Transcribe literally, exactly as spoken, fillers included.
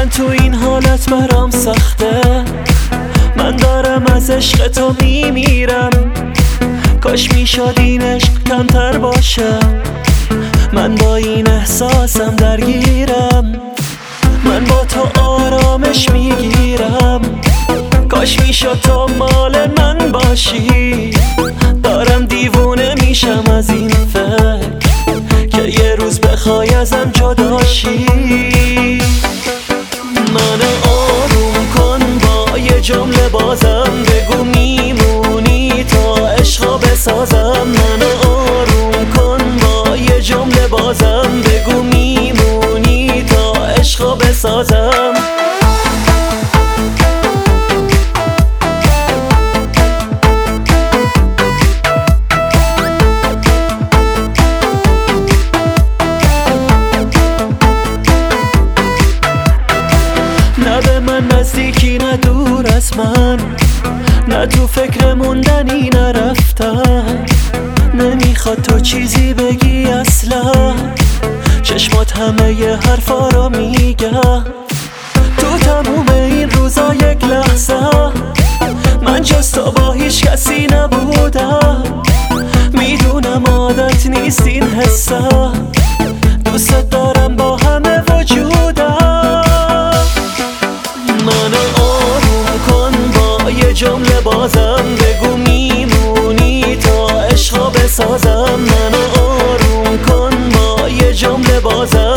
من تو این حالت برام سخته، من دارم از عشق تو میمیرم. کاش میشد این عشق کمتر باشه، من با این احساسم درگیرم. من با تو آرامش میگیرم، کاش میشد تو مال من باشی. دارم دیوونه میشم از این فکر که یه روز بخوای ازم جداشی. من آروم کن با یه جمله بازم، بگو میمونی تا عشقا بسازم. من آروم کن با یه جمله بازم، بگو میمونی تا عشقا بسازم. نه به من نزدیکی نه دور از من، نه تو فکر موندنی نرفتن. نمیخواد تو چیزی بگی اصلا، چشمات همه ی حرفا رو میگن. تو تموم این روزا یک لحظه من جز تو با هیچ کسی نبودم. میدونم عادت نیست این حسه، دوست دارم با همه وجودم. من آروم کن با یه جمله بازم، بگو میمونی تا عشقا بسازم. من آروم کن با یه جمله بازم،